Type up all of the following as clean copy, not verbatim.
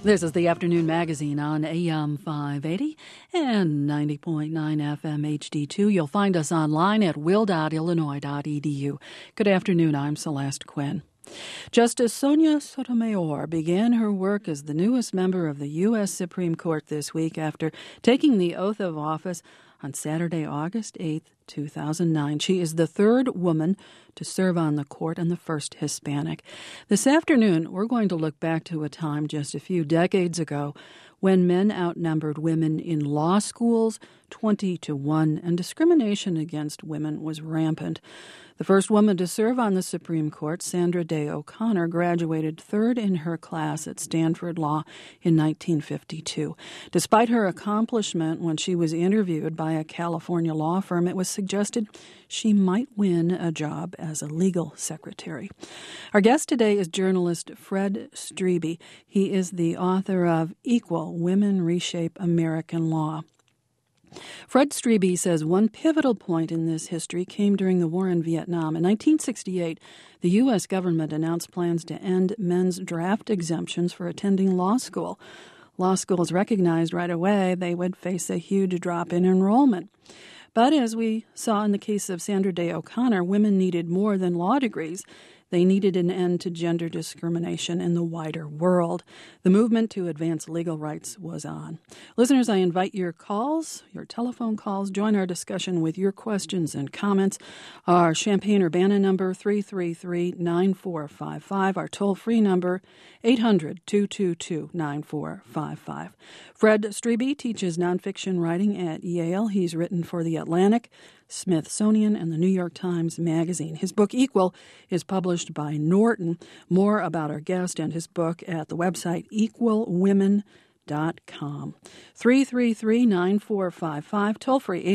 This is the Afternoon Magazine on AM 580 and 90.9 FM HD2. You'll find us online at will.illinois.edu. Good afternoon. I'm Celeste Quinn. Justice Sonia Sotomayor began her work as the newest member of the U.S. Supreme Court this week after taking the oath of office on Saturday, August 8th, 2009. She is the third woman to serve on the court and the first Hispanic. This afternoon, we're going to look back to a time just a few decades ago when men outnumbered women in law schools 20-1, and discrimination against women was rampant. The first woman to serve on the Supreme Court, Sandra Day O'Connor, graduated third in her class at Stanford Law in 1952. Despite her accomplishment, when she was interviewed by a California law firm, it was suggested she might win a job as a legal secretary. Our guest today is journalist Fred Strebe. He is the author of Equal: Women Reshape American Law. Fred Strebe says one pivotal point in this history came during the war in Vietnam. In 1968, the U.S. government announced plans to end men's draft exemptions for attending law school. Law schools recognized right away they would face a huge drop in enrollment. But as we saw in the case of Sandra Day O'Connor, women needed more than law degrees. They needed an end to gender discrimination in the wider world. The movement to advance legal rights was on. Listeners, I invite your calls, your telephone calls. Join our discussion with your questions and comments. Our Champaign-Urbana number, 333-9455. Our toll-free number, 800-222-9455. Fred Strebe teaches nonfiction writing at Yale. He's written for The Atlantic, Smithsonian, and the New York Times Magazine. His book, Equal, is published by Norton. More about our guest and his book at the website equalwomen.com. 333-9455, toll-free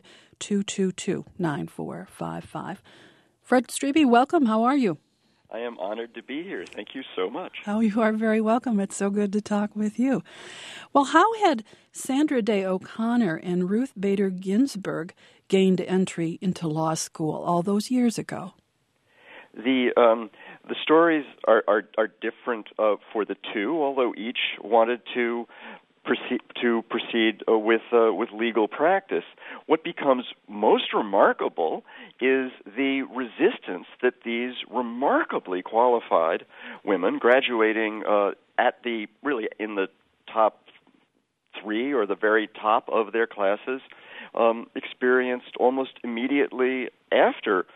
800-222-9455. Fred Strebe, welcome. How are you? I am honored to be here. Thank you so much. Oh, you are very welcome. It's so good to talk with you. Well, how had Sandra Day O'Connor and Ruth Bader Ginsburg gained entry into law school all those years ago? The stories are different for the two, although each wanted to proceed with legal practice. What becomes most remarkable is the resistance that these remarkably qualified women, graduating in the top three or the very top of their classes, experienced almost immediately after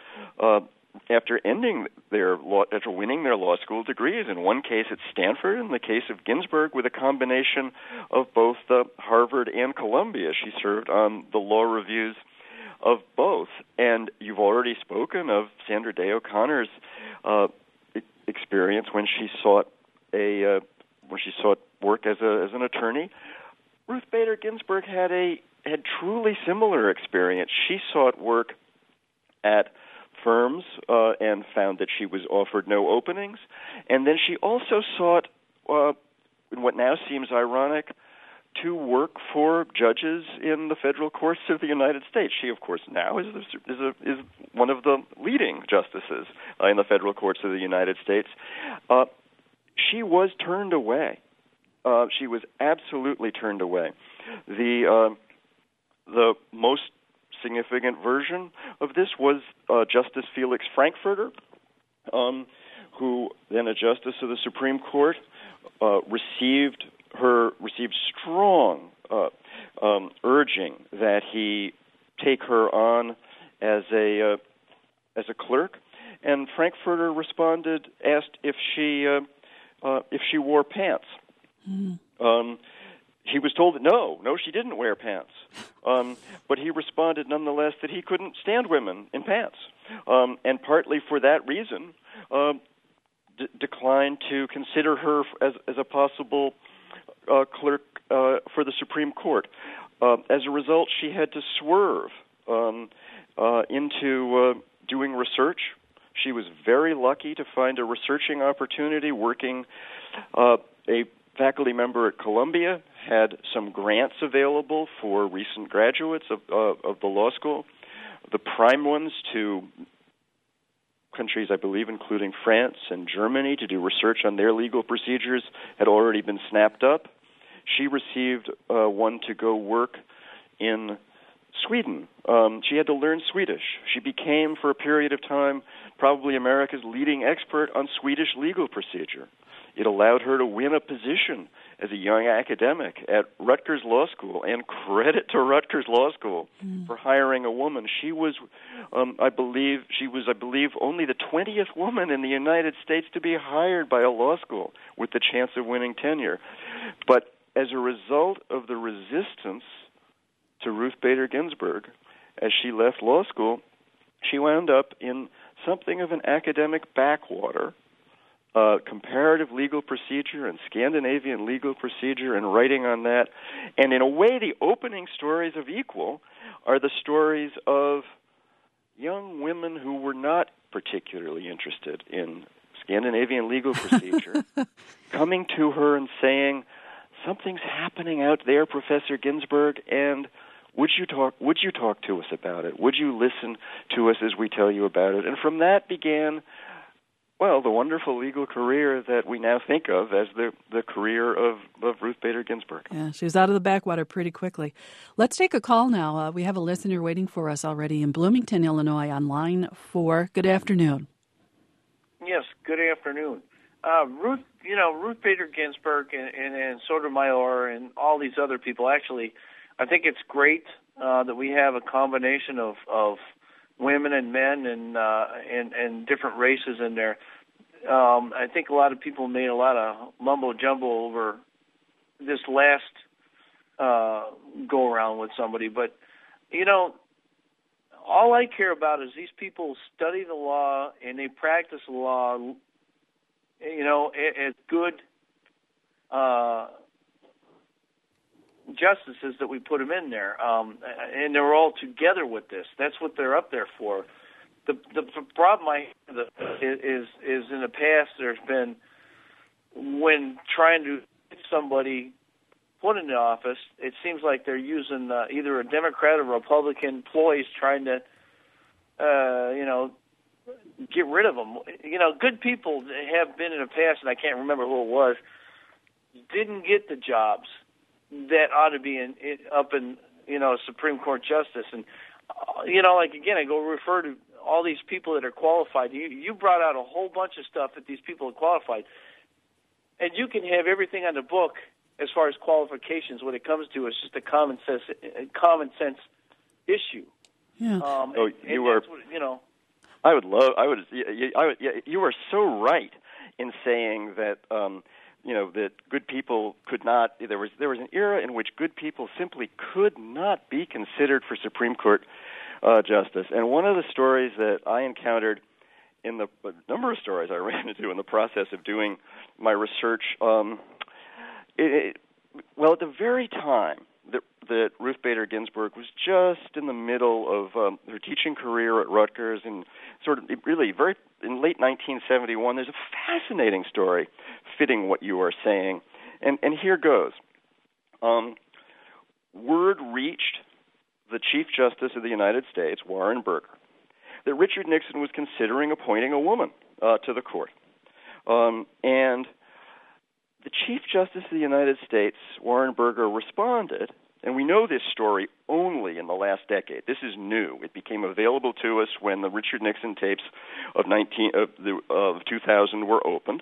winning their law school degrees. In one case at Stanford, in the case of Ginsburg, with a combination of both Harvard and Columbia. She served on the law reviews of both. And you've already spoken of Sandra Day O'Connor's experience when she sought work as an attorney. Ruth Bader Ginsburg had truly similar experience. She sought work at firms and found that she was offered no openings. And then she also sought, in what now seems ironic, to work for judges in the federal courts of the United States. She, of course, now is one of the leading justices in the federal courts of the United States. She was turned away. She was absolutely turned away. The most significant version of this was Justice Felix Frankfurter, who then a justice of the Supreme Court, received strong urging that he take her on as a clerk, and Frankfurter asked if she wore pants. He was told that no, she didn't wear pants. But he responded nonetheless that he couldn't stand women in pants, and partly for that reason declined to consider her as a possible clerk for the Supreme Court. As a result, she had to swerve into doing research. She was very lucky to find a researching opportunity working a faculty member at Columbia, had some grants available for recent graduates of the law school, the prime ones to countries, I believe, including France and Germany, to do research on their legal procedures had already been snapped up. She received one to go work in Sweden. She had to learn Swedish. She became, for a period of time, probably America's leading expert on Swedish legal procedure. It allowed her to win a position as a young academic at Rutgers Law School, and credit to Rutgers Law School for hiring a woman. She was, I believe, only the 20th woman in the United States to be hired by a law school with the chance of winning tenure. But as a result of the resistance to Ruth Bader Ginsburg, as she left law school, she wound up in something of an academic backwater, comparative legal procedure and Scandinavian legal procedure, and writing on that. And in a way, the opening stories of Equal are the stories of young women who were not particularly interested in Scandinavian legal procedure coming to her and saying, something's happening out there, Professor Ginsburg, and would you talk to us about it? Would you listen to us as we tell you about it? And from that began, well, the wonderful legal career that we now think of as the career of Ruth Bader Ginsburg. Yeah, she was out of the backwater pretty quickly. Let's take a call now. We have a listener waiting for us already in Bloomington, Illinois, on line 4. Good afternoon. Yes, good afternoon. Ruth Bader Ginsburg and Sotomayor and all these other people, actually, I think it's great that we have a combination of women and men and different races in there. I think a lot of people made a lot of mumbo-jumbo over this last go-around with somebody. But, all I care about is these people study the law and they practice the law, as good justices that we put them in there, and they're all together with this. That's what they're up there for. The problem I have is in the past there's been, when trying to get somebody put in the office, it seems like they're using either a Democrat or Republican employees trying to, get rid of them. Good people have been in the past, and I can't remember who it was, didn't get the jobs that ought to be up in Supreme Court justice. And again, I go refer to all these people that are qualified. You brought out a whole bunch of stuff that these people are qualified, and you can have everything on the book as far as qualifications. What it comes to is just a common sense issue. Yeah. You are so right in saying that. That good people could not. There was an era in which good people simply could not be considered for Supreme Court justice. And one of the stories that I encountered in the number of stories I ran into in the process of doing my research, at the very time that Ruth Bader Ginsburg was just in the middle of her teaching career at Rutgers, and sort of really very in late 1971, there's a fascinating story fitting what you are saying. And here goes. Word reached the Chief Justice of the United States, Warren Burger, that Richard Nixon was considering appointing a woman to the court. And the Chief Justice of the United States, Warren Burger, responded, and we know this story only in the last decade. This is new. It became available to us when the Richard Nixon tapes of 2000 were opened.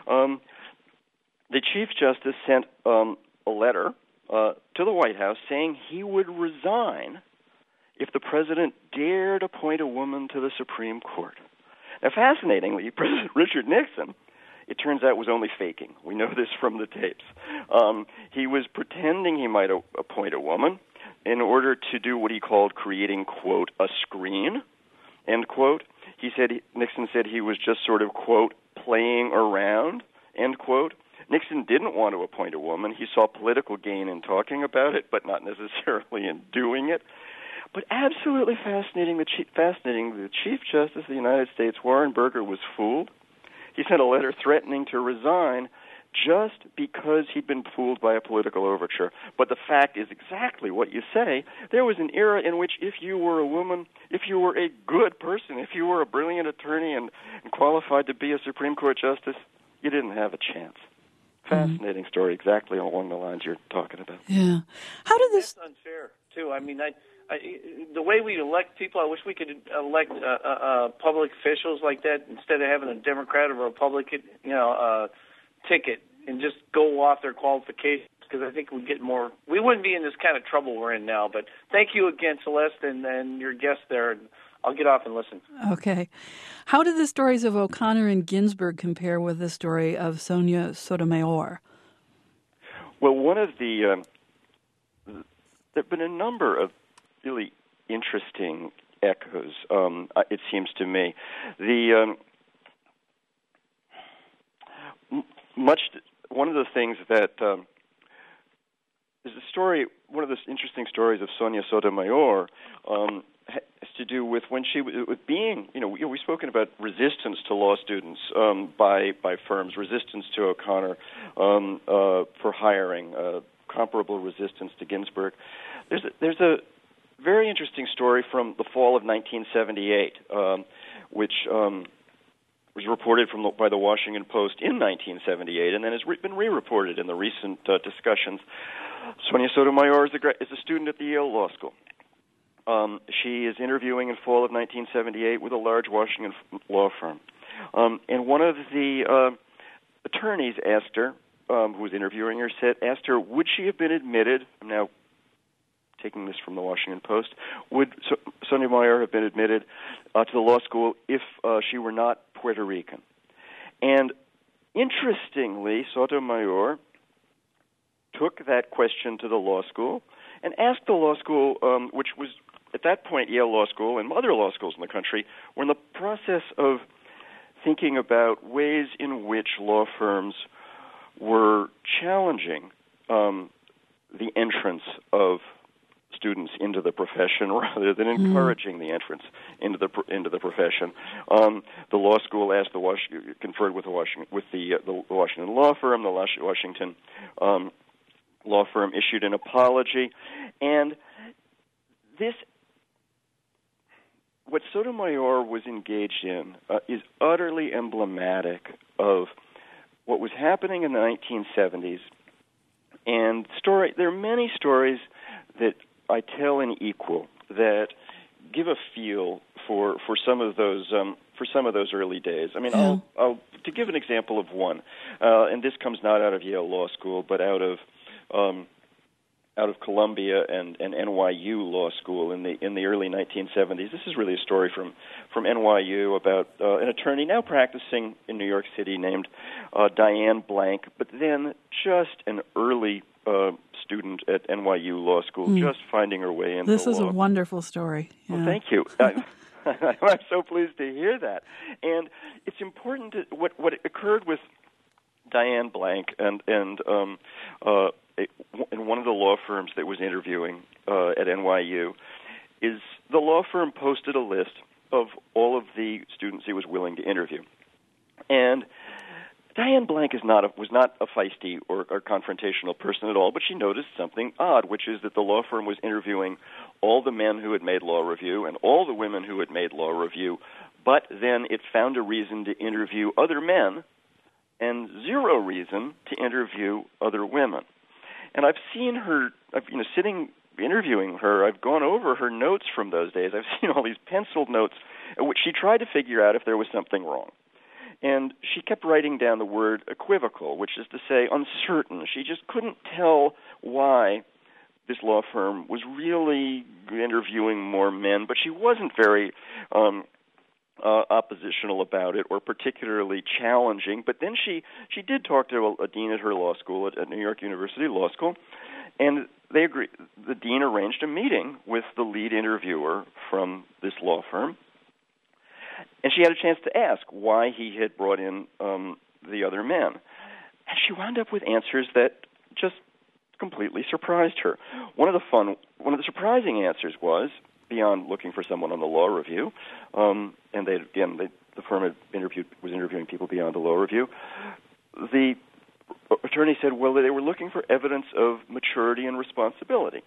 The Chief Justice sent a letter to the White House saying he would resign if the president dared appoint a woman to the Supreme Court. Now, fascinatingly, President Richard Nixon, it turns out, was only faking. We know this from the tapes. He was pretending he might appoint a woman in order to do what he called creating, quote, a screen, end quote. Nixon said he was just sort of, quote, playing around, end quote. Nixon didn't want to appoint a woman. He saw political gain in talking about it, but not necessarily in doing it. But absolutely fascinating. The Chief Justice of the United States, Warren Burger, was fooled. He sent a letter threatening to resign just because he'd been fooled by a political overture. But the fact is exactly what you say. There was an era in which if you were a woman, if you were a good person, if you were a brilliant attorney and qualified to be a Supreme Court justice, you didn't have a chance. Fascinating story, exactly along the lines you're talking about. Yeah. How did this... That's unfair, too. I mean, the way we elect people, I wish we could elect public officials like that instead of having a Democrat or a Republican, ticket and just go off their qualifications, because I think we'd get more. We wouldn't be in this kind of trouble we're in now. But thank you again, Celeste, and your guest there. I'll get off and listen. Okay. How did the stories of O'Connor and Ginsburg compare with the story of Sonia Sotomayor? Well, one of the there have been a number of really interesting echoes, it seems to me. One of the things that is a story, one of the interesting stories of Sonia Sotomayor has to do with when she was being, we've spoken about resistance to law students by firms, resistance to O'Connor for hiring, comparable resistance to Ginsburg. There's a very interesting story from the fall of 1978, which was reported by the Washington Post in 1978, and then has been re-reported in the recent discussions. Sonia Sotomayor is a student at the Yale Law School. She is interviewing in fall of 1978 with a large Washington law firm. And one of the attorneys asked her, who was interviewing her, asked her, would she have been admitted, I'm now taking this from the Washington Post, would Sotomayor have been admitted to the law school if she were not Puerto Rican? And interestingly, Sotomayor took that question to the law school and asked the law school, which was at that point Yale Law School and other law schools in the country, were in the process of thinking about ways in which law firms were challenging the entrance of students into the profession rather than encouraging the entrance into the profession. The law school asked conferred with the Washington law firm. The Washington law firm issued an apology, and what Sotomayor was engaged in is utterly emblematic of what was happening in the 1970s. And there are many stories that I tell in Equal that give a feel for some of those early days. I mean, I'll to give an example of one, and this comes not out of Yale Law School, but out of Columbia and NYU Law School in the early 1970s. This is really a story from NYU about an attorney now practicing in New York City named Diane Blank, but then just an early student at NYU Law School, just finding her way into This law. is a wonderful story. Yeah. Well, thank you. I'm so pleased to hear that. And it's important to, what occurred with Diane Blank and in one of the law firms that was interviewing at NYU is the law firm posted a list of all of the students he was willing to interview. And Diane Blank was not a feisty or confrontational person at all, but she noticed something odd, which is that the law firm was interviewing all the men who had made law review and all the women who had made law review, but then it found a reason to interview other men and zero reason to interview other women. And I've seen her, sitting interviewing her, I've gone over her notes from those days. I've seen all these penciled notes in which she tried to figure out if there was something wrong. And she kept writing down the word equivocal, which is to say uncertain. She just couldn't tell why this law firm was really interviewing more men, but she wasn't very oppositional about it or particularly challenging. But then she did talk to a dean at her law school, at New York University Law School, and they agreed. The dean arranged a meeting with the lead interviewer from this law firm, and she had a chance to ask why he had brought in the other men. And she wound up with answers that just completely surprised her. One of the surprising answers was, beyond looking for someone on the law review, and the firm was interviewing people beyond the law review, the attorney said, well, they were looking for evidence of maturity and responsibility.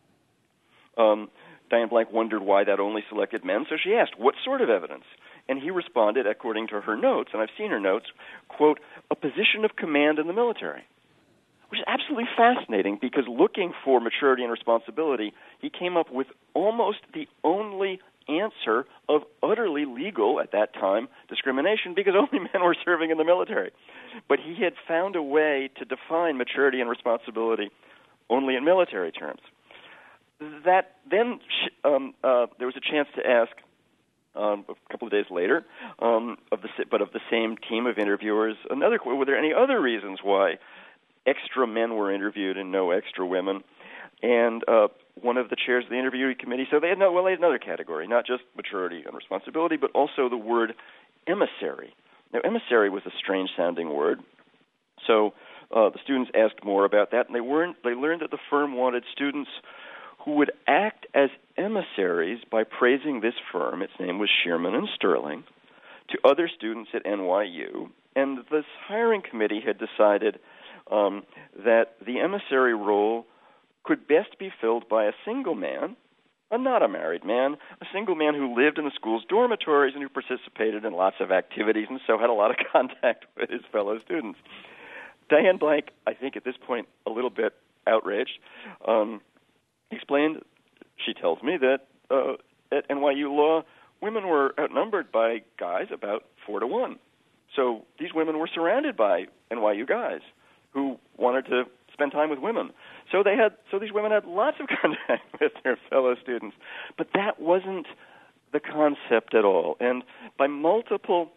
Diane Blank wondered why that only selected men, so she asked, what sort of evidence? And he responded, according to her notes, and I've seen her notes, quote, a position of command in the military, which is absolutely fascinating because looking for maturity and responsibility, he came up with almost the only answer of utterly legal, at that time, discrimination because only men were serving in the military. But he had found a way to define maturity and responsibility only in military terms. That then there was a chance to ask a couple of days later of the same team of interviewers were there any other reasons why extra men were interviewed and no extra women? And one of the chairs of the interviewing committee said they had another category, not just maturity and responsibility, but also the word emissary. Now, emissary was a strange-sounding word, so the students asked more about that, and they learned that the firm wanted students who would act as emissaries by praising this firm, its name was Shearman and Sterling, to other students at NYU. And this hiring committee had decided that the emissary role could best be filled by a single man, not a married man, a single man who lived in the school's dormitories and who participated in lots of activities and so had a lot of contact with his fellow students. Diane Blank, I think at this point a little bit outraged, explained, she tells me, that at NYU Law, women were outnumbered by guys about 4-1. So these women were surrounded by NYU guys who wanted to spend time with women. So these women had lots of contact with their fellow students. But that wasn't the concept at all. And by multiple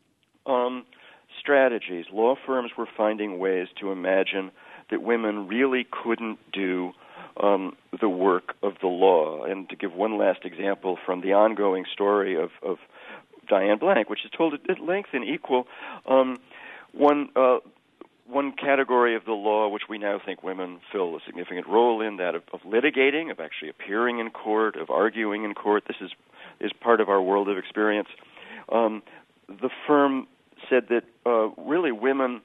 strategies, law firms were finding ways to imagine that women really couldn't do the work of the law. And to give one last example from the ongoing story of Diane Blank, which is told at length in Equal, one category of the law which we now think women fill a significant role in, that of litigating, of actually appearing in court, of arguing in court. This is part of our world of experience. The firm said that really women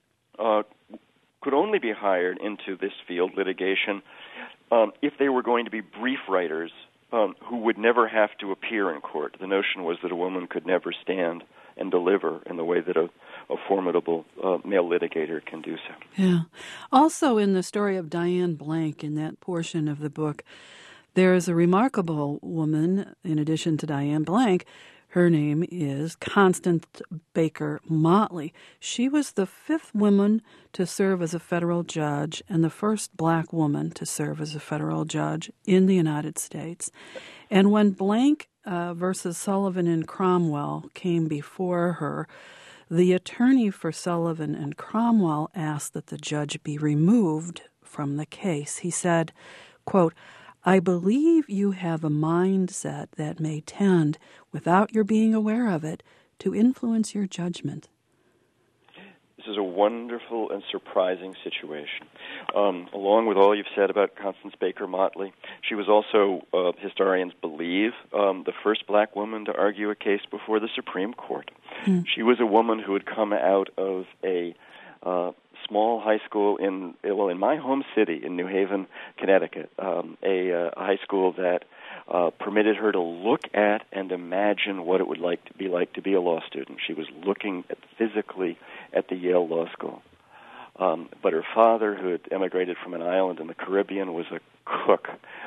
could only be hired into this field, litigation, if they were going to be brief writers who would never have to appear in court. The notion was that a woman could never stand and deliver in the way that a formidable male litigator can do so. Yeah. Also in the story of Diane Blank, in that portion of the book, there is a remarkable woman, in addition to Diane Blank. Her name is Constance Baker Motley. She was the 5th woman to serve as a federal judge and the first black woman to serve as a federal judge in the United States. And when Blank versus Sullivan and Cromwell came before her, the attorney for Sullivan and Cromwell asked that the judge be removed from the case. He said, quote, I believe you have a mindset that may tend, without your being aware of it, to influence your judgment. This is a wonderful and surprising situation. Along with all you've said about Constance Baker Motley, she was also, historians believe, the first black woman to argue a case before the Supreme Court. She was a woman who had come out of a small high school in my home city in New Haven, Connecticut, a high school that permitted her to look at and imagine what it would be like to be a law student. She was looking physically at the Yale Law School. But her father, who had emigrated from an island in the Caribbean, was a cook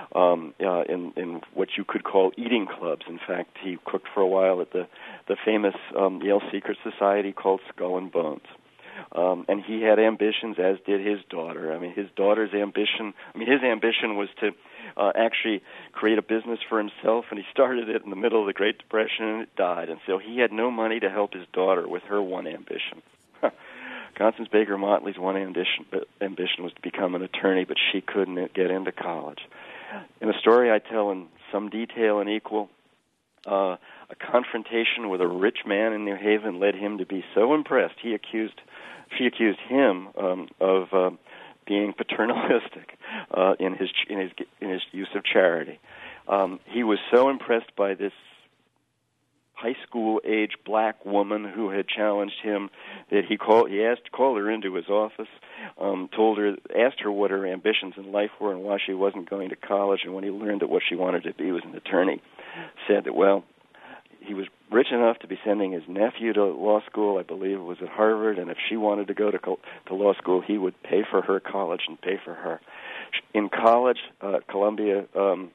in what you could call eating clubs. In fact, he cooked for a while at the famous Yale Secret Society called Skull and Bones. And he had ambitions, as did his daughter. His ambition was to actually create a business for himself, and he started it in the middle of the Great Depression, and it died. And so he had no money to help his daughter with her one ambition. Constance Baker Motley's one ambition was to become an attorney, but she couldn't get into college. In a story I tell in some detail in Equal, a confrontation with a rich man in New Haven led him to be so impressed. She accused him of being paternalistic in his use of charity. He was so impressed by this high school age black woman who had challenged him, that he called her into his office, asked her what her ambitions in life were and why she wasn't going to college, and when he learned that what she wanted to be was an attorney, said that, well, he was rich enough to be sending his nephew to law school, I believe it was at Harvard, and if she wanted to go to law school, he would pay for her college and pay for her. In college, Columbia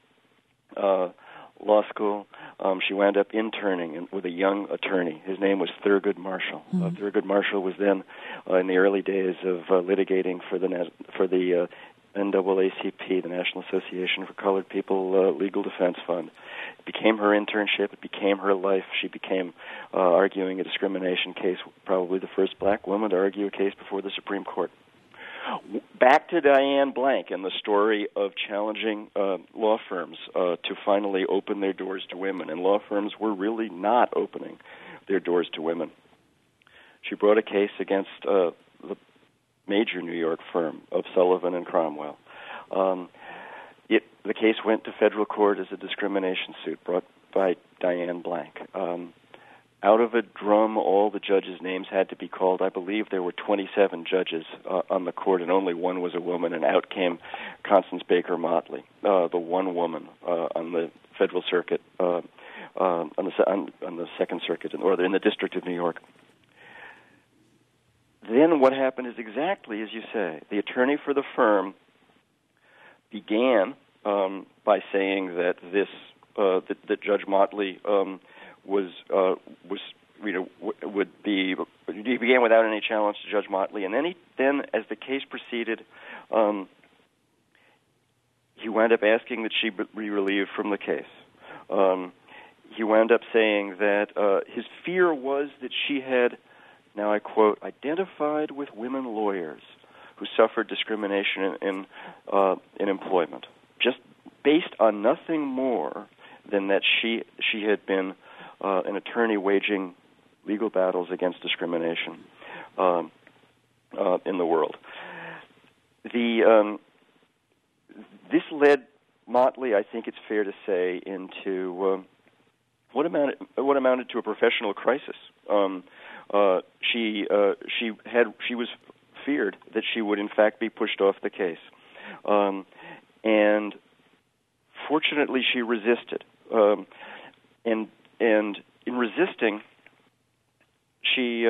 Law School, she wound up interning with a young attorney. His name was Thurgood Marshall. Thurgood Marshall was then in the early days of litigating for the NAACP, the National Association for Colored People Legal Defense Fund. It became her internship. It became her life. She became arguing a discrimination case, probably the first black woman to argue a case before the Supreme Court. Back to Diane Blank and the story of challenging law firms to finally open their doors to women, and law firms were really not opening their doors to women. She brought a case against the major New York firm of Sullivan and Cromwell. The case went to federal court as a discrimination suit brought by Diane Blank. Out of a drum, all the judges' names had to be called. I believe there were 27 judges on the court, and only one was a woman, and out came Constance Baker Motley, the one woman on the Federal Circuit, on the Second Circuit, or in the District of New York. Then what happened is exactly as you say. The attorney for the firm began by saying that that Judge Motley he began without any challenge to Judge Motley, and then as the case proceeded, he wound up asking that she be relieved from the case. He wound up saying that his fear was that she had, now I quote, identified with women lawyers who suffered discrimination in employment, just based on nothing more than that she had been an attorney waging legal battles against discrimination in the world. This led Motley, I think it's fair to say, into what amounted to a professional crisis. She was feared that she would in fact be pushed off the case, and fortunately she resisted. And in resisting, she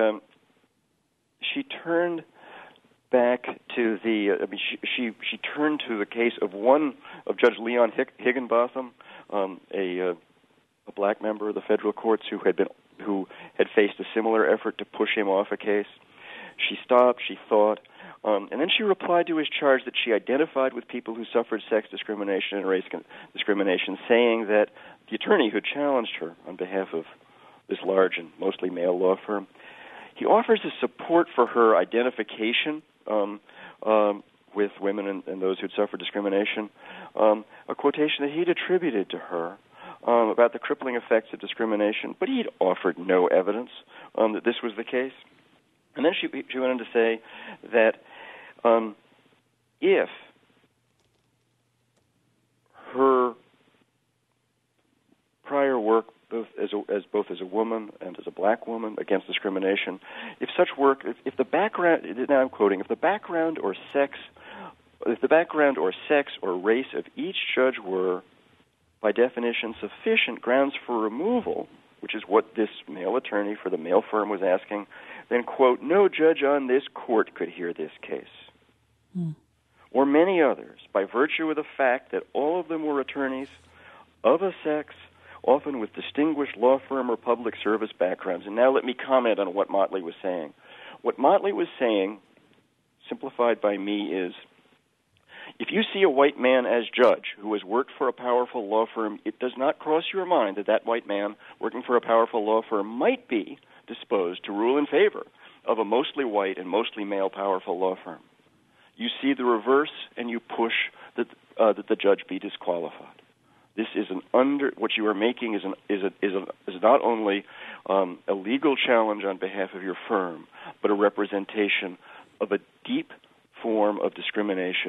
turned back to she turned to the case of Judge Leon Higginbotham, a black member of the federal courts who had faced a similar effort to push him off a case. She stopped, she thought, and then she replied to his charge that she identified with people who suffered sex discrimination and race discrimination, saying that the attorney who challenged her on behalf of this large and mostly male law firm, he offers a support for her identification with women and those who'd suffered discrimination, a quotation that he'd attributed to her about the crippling effects of discrimination, but he'd offered no evidence that this was the case. And then she went on to say that if her prior work, both as a woman and as a black woman against discrimination, if such work, if the background, now I'm quoting, if the background or sex or race of each judge were, by definition, sufficient grounds for removal, which is what this male attorney for the male firm was asking, then, quote, no judge on this court could hear this case. Or many others, by virtue of the fact that all of them were attorneys of a sex, often with distinguished law firm or public service backgrounds. And now let me comment on what Motley was saying. What Motley was saying, simplified by me, is if you see a white man as judge who has worked for a powerful law firm, it does not cross your mind that that white man working for a powerful law firm might be disposed to rule in favor of a mostly white and mostly male powerful law firm. You see the reverse, and you push that the judge be disqualified. This is what you are making is not only a legal challenge on behalf of your firm, but a representation of a deep form of discrimination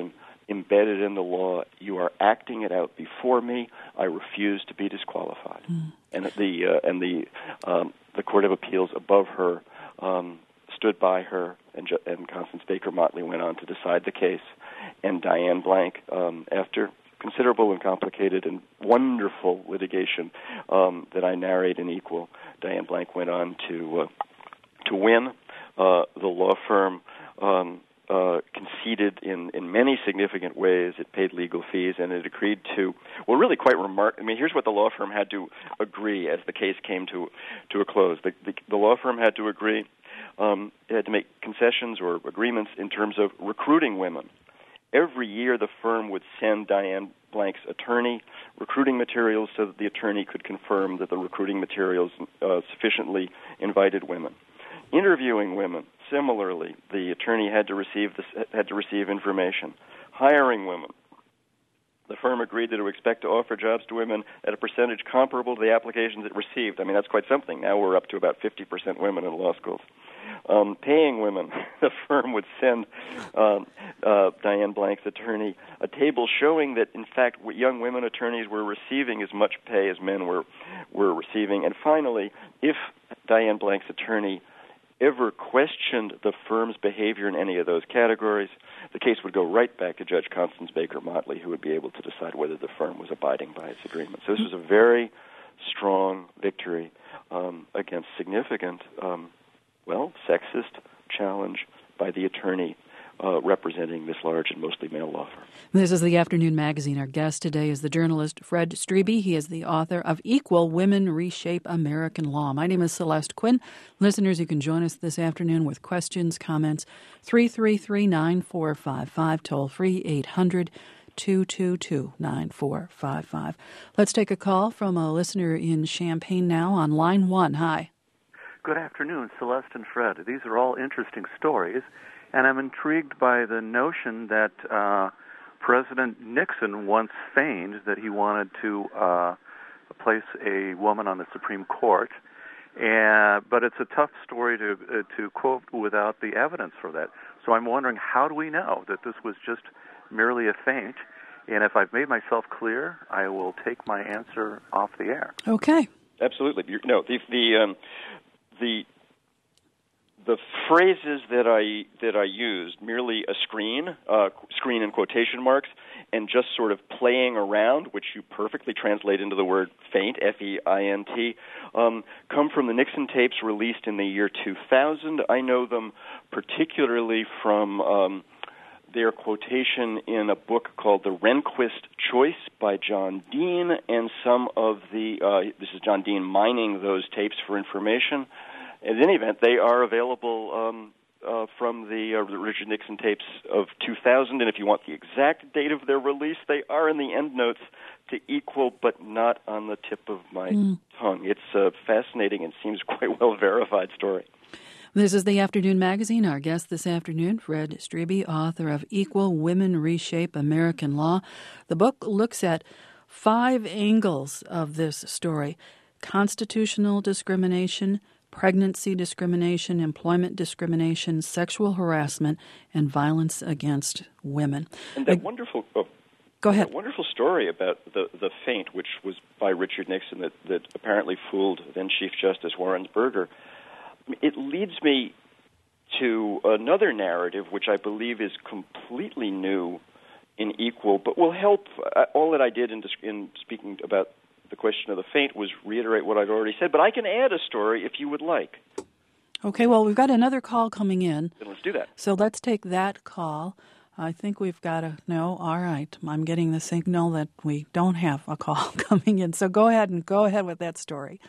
embedded in the law. You are acting it out before me. I refuse to be disqualified. And the Court of Appeals above her stood by her, and Constance Baker Motley went on to decide the case. And Diane Blank, after considerable and complicated and wonderful litigation that I narrate in Equal, Diane Blank went on to win. The law firm conceded in many significant ways. It paid legal fees, and it agreed to, well, really quite remarkable. I mean, here's what the law firm had to agree as the case came to a close. The law firm had to agree, it had to make concessions or agreements in terms of recruiting women. Every year, the firm would send Diane Blank's attorney recruiting materials so that the attorney could confirm that the recruiting materials sufficiently invited women. Interviewing women, similarly, the attorney had to receive information. Hiring women, the firm agreed that it would expect to offer jobs to women at a percentage comparable to the applications it received. I mean, that's quite something. Now we're up to about 50% women in law schools. Paying women, the firm would send Diane Blank's attorney a table showing that, in fact, young women attorneys were receiving as much pay as men were receiving. And finally, if Diane Blank's attorney ever questioned the firm's behavior in any of those categories, the case would go right back to Judge Constance Baker Motley, who would be able to decide whether the firm was abiding by its agreement. So this was a very strong victory against significant, sexist challenge by the attorney representing this large and mostly male law firm. This is the Afternoon Magazine. Our guest today is the journalist Fred Strebe. He is the author of Equal: Women Reshape American Law. My name is Celeste Quinn. Listeners, you can join us this afternoon with questions, comments, 333-9455, toll-free 800-222-9455. Let's take a call from a listener in Champaign now on line 1. Hi. Good afternoon, Celeste and Fred. These are all interesting stories. And I'm intrigued by the notion that President Nixon once feigned that he wanted to place a woman on the Supreme Court. But it's a tough story to quote without the evidence for that. So I'm wondering, how do we know that this was just merely a feint? And if I've made myself clear, I will take my answer off the air. Okay. Absolutely. The phrases that I used, merely a screen in quotation marks, and just sort of playing around, which you perfectly translate into the word feint, F-E-I-N-T, come from the Nixon tapes released in the year 2000. I know them particularly from their quotation in a book called The Rehnquist Choice by John Dean, and some of this is John Dean mining those tapes for information. In any event, they are available from the Richard Nixon tapes of 2000, and if you want the exact date of their release, they are in the endnotes to Equal, but not on the tip of my tongue. It's a fascinating and seems quite well-verified story. This is the Afternoon Magazine. Our guest this afternoon, Fred Strebe, author of Equal: Women Reshape American Law. The book looks at 5 angles of this story: constitutional discrimination, pregnancy discrimination, employment discrimination, sexual harassment, and violence against women. And that wonderful go ahead. That wonderful story about the feint, which was by Richard Nixon, that apparently fooled then Chief Justice Warrensburger, it leads me to another narrative, which I believe is completely new in Equal, but will help. All that I did in speaking about the question of the feint was reiterate what I'd already said, but I can add a story if you would like. Okay, well, we've got another call coming in. Then let's do that. So let's take that call. I think we've got no. All right, I'm getting the signal that we don't have a call coming in. So go ahead with that story.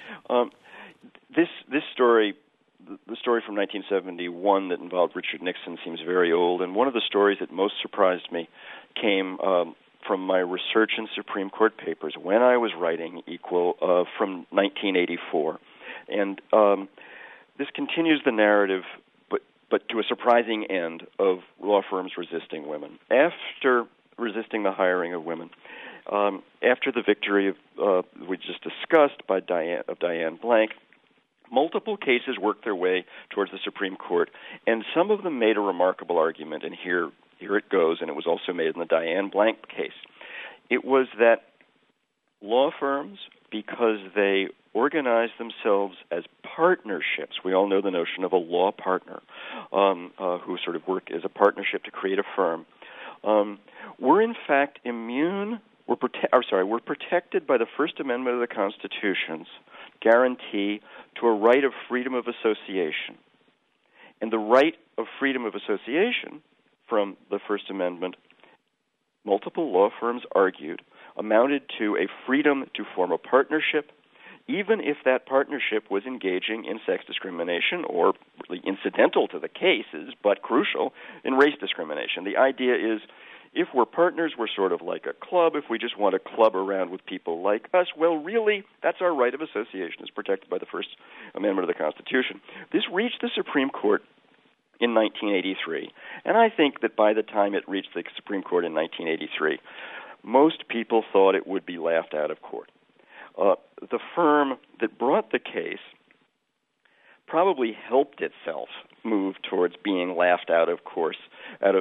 This story, the story from 1971 that involved Richard Nixon, seems very old, and one of the stories that most surprised me came from my research in Supreme Court papers when I was writing Equal from 1984. And this continues the narrative, but to a surprising end, of law firms resisting women. After resisting the hiring of women, after the victory we just discussed by Diane Blank, multiple cases worked their way towards the Supreme Court, and some of them made a remarkable argument, and here here it goes, and it was also made in the Diane Blank case. It was that law firms, because they organize themselves as partnerships. We all know the notion of a law partner who sort of work as a partnership to create a firm. We're in fact immune. We're protected by the First Amendment of the Constitution's guarantee to a right of freedom of association. And the right of freedom of association from the First Amendment, multiple law firms argued, amounted to a freedom to form a partnership, even if that partnership was engaging in sex discrimination or really incidental to the cases, but crucial, in race discrimination. The idea is, if we're partners, we're sort of like a club. If we just want to club around with people like us, well, really, that's our right of association. It's protected by the First Amendment of the Constitution. This reached the Supreme Court in 1983, and I think that by the time it reached the Supreme Court in 1983, most people thought it would be laughed out of court. The firm that brought the case probably helped itself move towards being laughed out of court in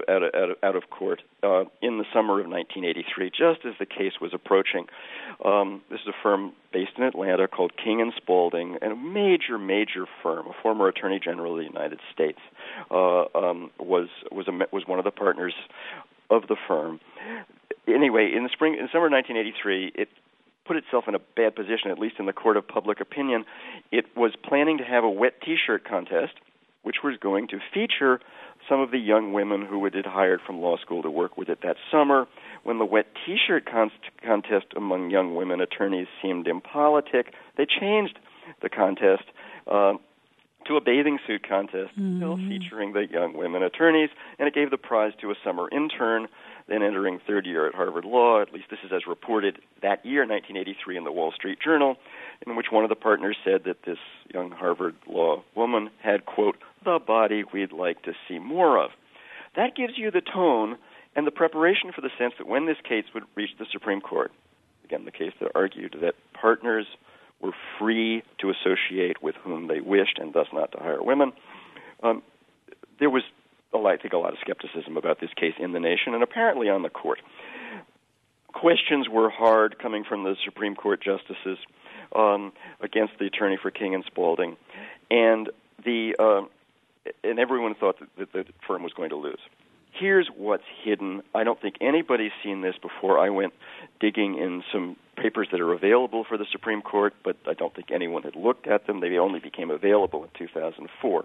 the summer of 1983, just as the case was approaching. This is a firm based in Atlanta called King and Spalding, and a major firm. A former Attorney General of the United States was one of the partners of the firm. Anyway, in summer of 1983, it put itself in a bad position, at least in the court of public opinion. It was planning to have a wet T-shirt contest, which was going to feature some of the young women who had hired from law school to work with it that summer. When the wet T-shirt contest among young women attorneys seemed impolitic, they changed the contest to a bathing suit contest, still featuring the young women attorneys, and it gave the prize to a summer intern, then entering third year at Harvard Law. At least this is as reported that year, 1983, in the Wall Street Journal, in which one of the partners said that this young Harvard Law woman had, quote, the body we'd like to see more of. That gives you the tone and the preparation for the sense that when this case would reach the Supreme Court, again, the case that argued that partners were free to associate with whom they wished and thus not to hire women, there was, I think, a lot of skepticism about this case in the nation and apparently on the court. Questions were hard coming from the Supreme Court justices against the attorney for King and Spalding, and everyone thought that the firm was going to lose. Here's what's hidden. I don't think anybody's seen this before. I went digging in some papers that are available for the Supreme Court, but I don't think anyone had looked at them. They only became available in 2004.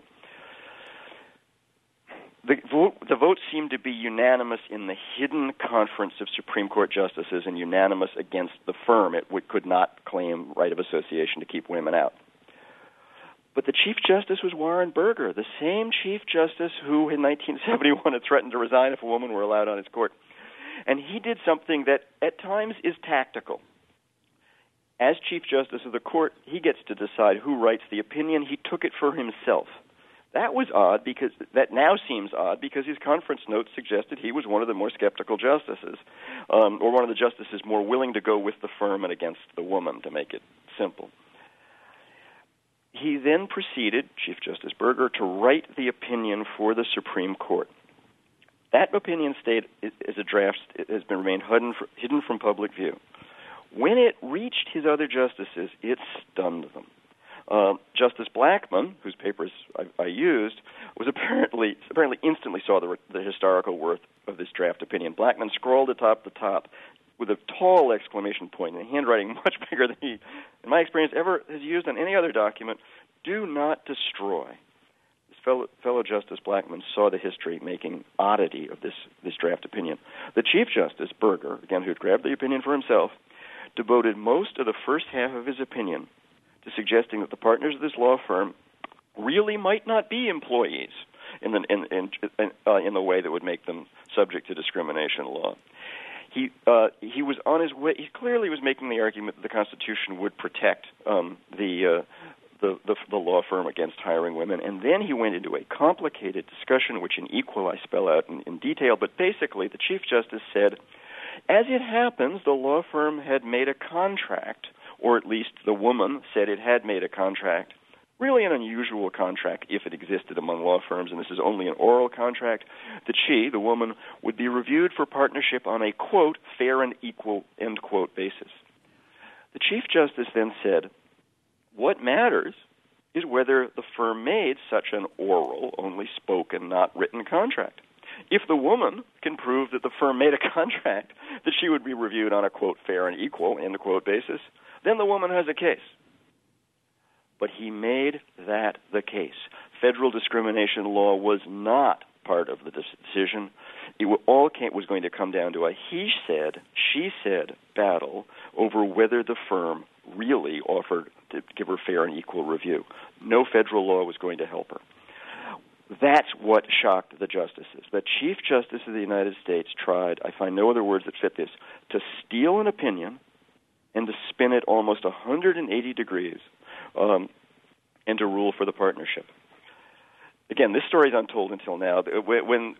The vote seemed to be unanimous in the hidden conference of Supreme Court justices and unanimous against the firm. It could not claim right of association to keep women out. But the Chief Justice was Warren Burger, the same Chief Justice who in 1971 had threatened to resign if a woman were allowed on his court. And he did something that at times is tactical. As Chief Justice of the court, he gets to decide who writes the opinion. He took it for himself. That was odd because that now seems odd because his conference notes suggested he was one of the more skeptical justices, or one of the justices more willing to go with the firm and against the woman, to make it simple. He then proceeded, Chief Justice Burger, to write the opinion for the Supreme Court. That opinion stayed as a draft. It has been remained hidden from public view. When it reached his other justices, it stunned them. Justice Blackmun, whose papers I used, was apparently instantly saw the historical worth of this draft opinion. Blackmun scrawled atop the top with a tall exclamation point in handwriting much bigger than he, in my experience, ever has used on any other document. Do not destroy. This fellow Justice Blackmun saw the history-making oddity of this draft opinion. The Chief Justice, Burger, again, who had grabbed the opinion for himself, devoted most of the first half of his opinion to suggesting that the partners of this law firm really might not be employees in the way that would make them subject to discrimination law. He was on his way. He clearly was making the argument that the Constitution would protect the law firm against hiring women, and then he went into a complicated discussion, which in Equal I spell out in detail. But basically, the Chief Justice said, as it happens, the law firm had made a contract, or at least the woman said it had made a contract really an unusual contract if it existed among law firms, and this is only an oral contract, that she, the woman, would be reviewed for partnership on a, quote, fair and equal, end quote, basis. The Chief Justice then said, what matters is whether the firm made such an oral, only spoken, not written contract. If the woman can prove that the firm made a contract that she would be reviewed on a, quote, fair and equal, end quote, basis, then the woman has a case. But he made that the case. Federal discrimination law was not part of the decision. It was going to come down to a he said, she said battle over whether the firm really offered to give her fair and equal review. No federal law was going to help her. That's what shocked the justices. The Chief Justice of the United States tried, I find no other words that fit this, to steal an opinion and to spin it almost 180 degrees and to rule for the partnership. Again, this story is untold until now. When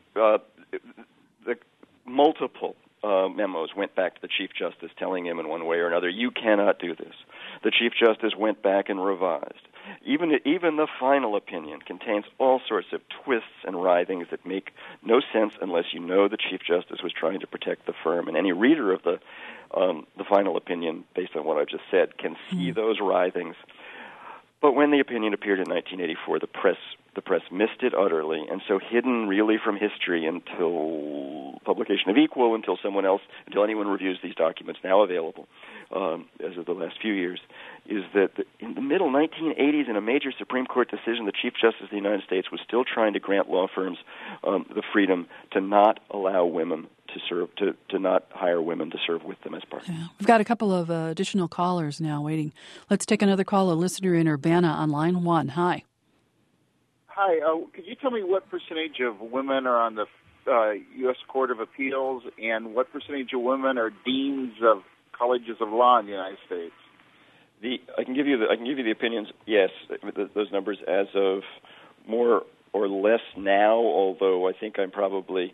the multiple memos went back to the Chief Justice telling him in one way or another, you cannot do this. The Chief Justice went back and revised. Even the final opinion contains all sorts of twists and writhings that make no sense unless you know the Chief Justice was trying to protect the firm. And any reader of the final opinion, based on what I've just said, can see those writhings. But when the opinion appeared in 1984, the press missed it utterly, and so hidden really from history until publication of Equal, until anyone reviews these documents now available as of the last few years, is that in the middle 1980s, in a major Supreme Court decision, the Chief Justice of the United States was still trying to grant law firms the freedom to not allow women to serve, to not hire women to serve with them as partners. Yeah. We've got a couple of additional callers now waiting. Let's take another call. A listener in Urbana on line 1. Hi. Hi. Could you tell me what percentage of women are on the U.S. Court of Appeals, and what percentage of women are deans of colleges of law in the United States? I can give you the opinions. Yes, those numbers as of more or less now. Although I think I'm probably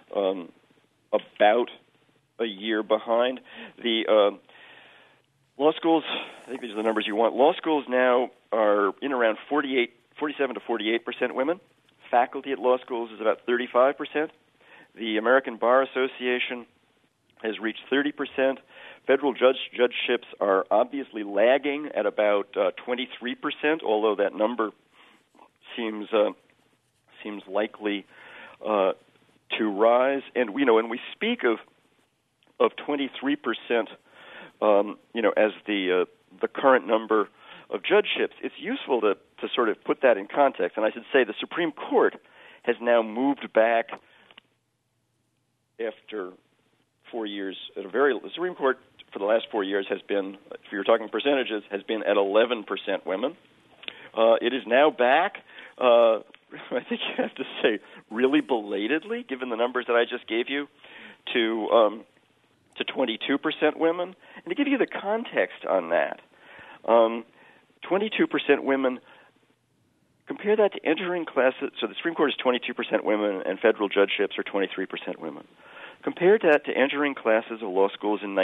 about a year behind. The law schools, I think these are the numbers you want. Law schools now are in around 47 to 48% women. Faculty at law schools is about 35%. The American Bar Association has reached 30%. Federal judgeships are obviously lagging at about 23%, although that number seems likely to rise. And when we speak of 23%, as the current number of judgeships, it's useful to sort of put that in context. And I should say the Supreme Court has now moved back after 4 years. The Supreme Court for the last 4 years has been, if you're talking percentages, has been at 11% women. It is now back, I think you have to say, really belatedly, given the numbers that I just gave you, to 22% women. And to give you the context on that, 22% women, compare that to entering classes. So the Supreme Court is 22% women, and federal judgeships are 23% women. Compare that to entering classes of law schools in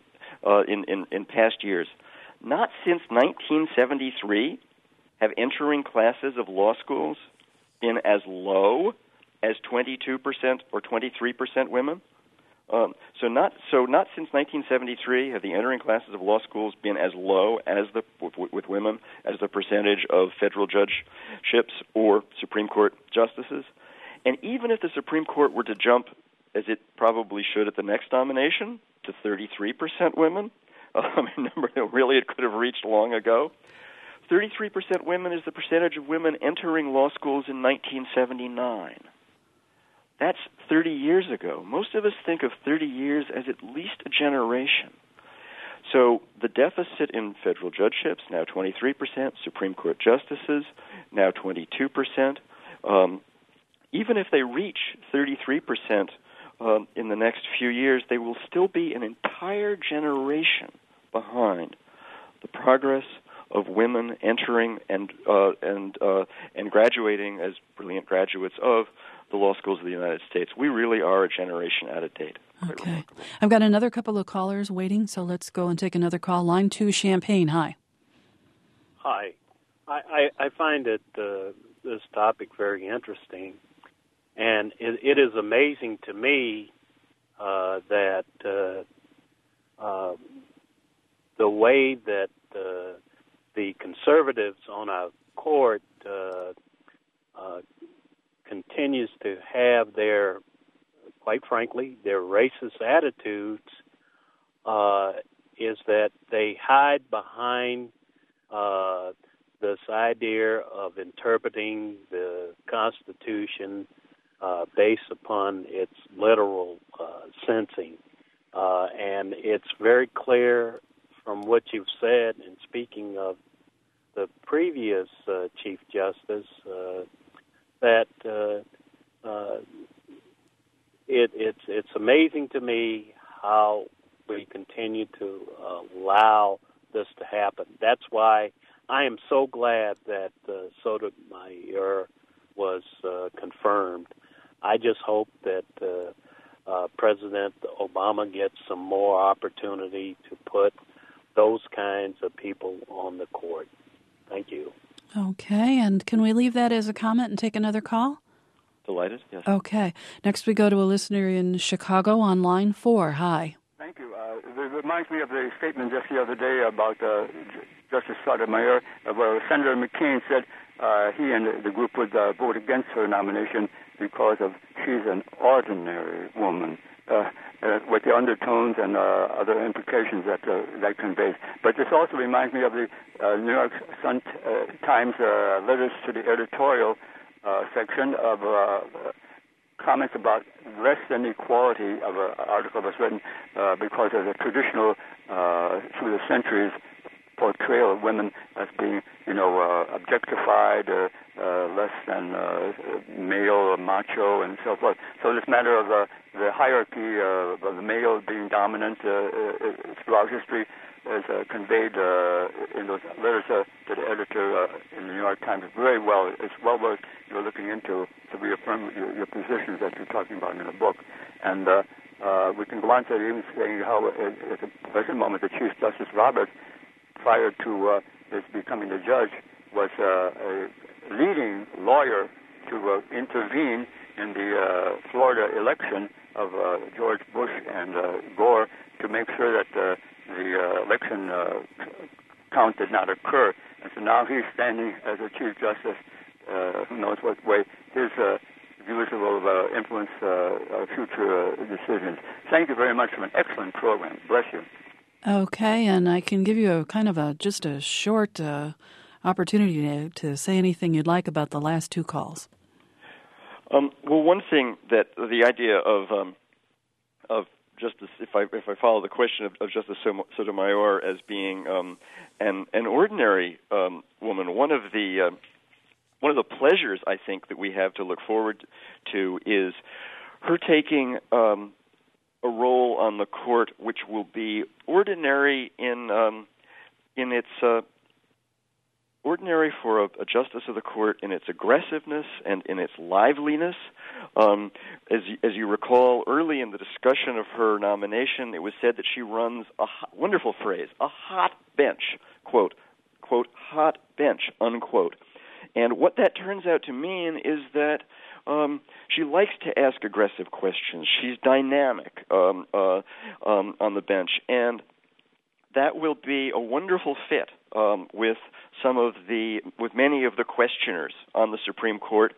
past years. Not since 1973 have entering classes of law schools been as low as 22% or 23% women. So not since 1973 have the entering classes of law schools been as low as with women as the percentage of federal judgeships or Supreme Court justices. And even if the Supreme Court were to jump, as it probably should at the next nomination, to 33% women, a number that really it could have reached long ago, 33% women is the percentage of women entering law schools in 1979. That's 30 years ago. Most of us think of 30 years as at least a generation. So the deficit in federal judgeships, now 23%, Supreme Court justices, now 22%. Even if they reach 33% in the next few years, they will still be an entire generation behind the progress of women entering and graduating as brilliant graduates of the law schools of the United States. We really are a generation out of date. Okay. I've got another couple of callers waiting, so let's go and take another call. Line 2, Champaign. Hi. Hi. I find it this topic very interesting, and it is amazing to me that the way that the conservatives on our court continues to have their, quite frankly, their racist attitudes, is that they hide behind this idea of interpreting the Constitution based upon its literal sensing. And it's very clear from what you've said, and speaking of the previous Chief Justice, that it's amazing to me how we continue to allow this to happen. That's why I am so glad that Sotomayor was confirmed. I just hope that President Obama gets some more opportunity to put those kinds of people on the court. Thank you. Okay, and can we leave that as a comment and take another call? Delighted, yes. Okay. Next we go to a listener in Chicago on line 4. Hi. Thank you. It reminds me of the statement just the other day about Justice Sotomayor, where Senator McCain said he and the group would vote against her nomination because of she's an ordinary woman, with the undertones and other implications that that conveys. But this also reminds me of the New York Sun Times letters to the editorial section of comments about less than equality of an article that's written because of the traditional, through the centuries, portrayal of women as being, objectified, less than male or macho and so forth. So this matter of the hierarchy of the male being dominant throughout history is conveyed in those letters to the editor in the New York Times very well. It's well worth looking into to reaffirm your positions that you're talking about in the book. And we can go on to even saying how at the present moment the Chief Justice Roberts, prior to his becoming the judge, was a leading lawyer to intervene in the Florida election of George Bush and Gore to make sure that the election count did not occur. And so now he's standing as a Chief Justice, who knows what way his views will influence future decisions. Thank you very much for an excellent program. Bless you. Okay, and I can give you just a short opportunity to say anything you'd like about the last two calls. Well, one thing that the idea of Justice, if I follow the question of Justice Sotomayor as being an ordinary woman, one of the pleasures I think that we have to look forward to is her taking a role on the court which will be ordinary in its ordinary for a justice of the court in its aggressiveness and in its liveliness. As you recall, early in the discussion of her nomination, it was said that she runs wonderful phrase, a hot bench, quote, hot bench, unquote. And what that turns out to mean is that she likes to ask aggressive questions. She's dynamic on the bench, and that will be a wonderful fit with many of the questioners on the Supreme Court.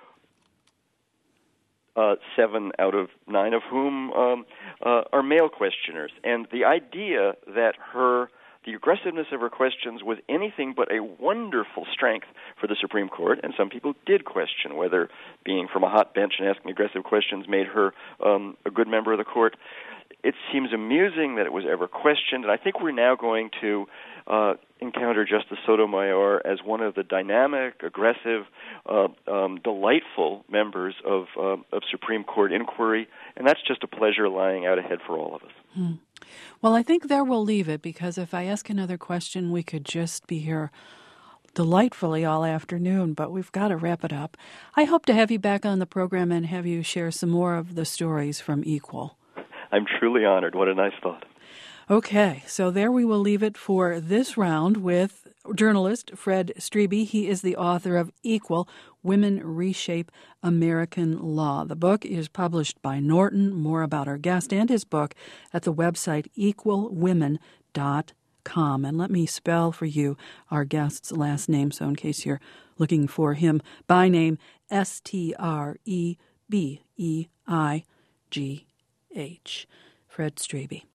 7 out of 9 of whom are male questioners, and the idea that the aggressiveness of her questions was anything but a wonderful strength for the Supreme Court, and some people did question whether being from a hot bench and asking aggressive questions made her a good member of the court. It seems amusing that it was ever questioned, and I think we're now going to encounter Justice Sotomayor as one of the dynamic, aggressive, delightful members of Supreme Court inquiry, and that's just a pleasure lying out ahead for all of us. Well, I think there we'll leave it, because if I ask another question, we could just be here delightfully all afternoon, but we've got to wrap it up. I hope to have you back on the program and have you share some more of the stories from Equal. I'm truly honored. What a nice thought. Okay, so there we will leave it for this round with journalist Fred Strebe. He is the author of Equal: Women Reshape American Law. The book is published by Norton. More about our guest and his book at the website equalwomen.com. And let me spell for you our guest's last name, so in case you're looking for him by name, Strebeigh. Fred Strebe.